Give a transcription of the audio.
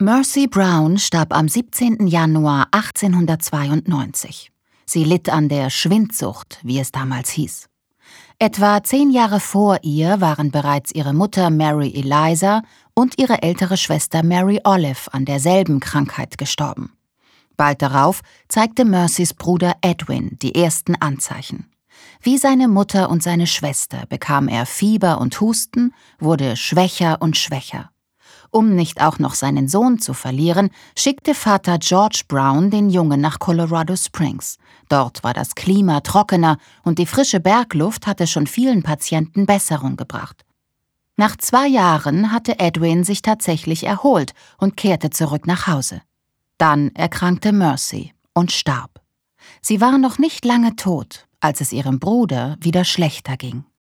Mercy Brown starb am 17. Januar 1892. Sie litt an der Schwindsucht, wie es damals hieß. Etwa 10 Jahre vor ihr waren bereits ihre Mutter Mary Eliza und ihre ältere Schwester Mary Olive an derselben Krankheit gestorben. Bald darauf zeigte Mercys Bruder Edwin die ersten Anzeichen. Wie seine Mutter und seine Schwester bekam er Fieber und Husten, wurde schwächer und schwächer. Um nicht auch noch seinen Sohn zu verlieren, schickte Vater George Brown den Jungen nach Colorado Springs. Dort war das Klima trockener und die frische Bergluft hatte schon vielen Patienten Besserung gebracht. Nach 2 Jahren hatte Edwin sich tatsächlich erholt und kehrte zurück nach Hause. Dann erkrankte Mercy und starb. Sie war noch nicht lange tot, als es ihrem Bruder wieder schlechter ging.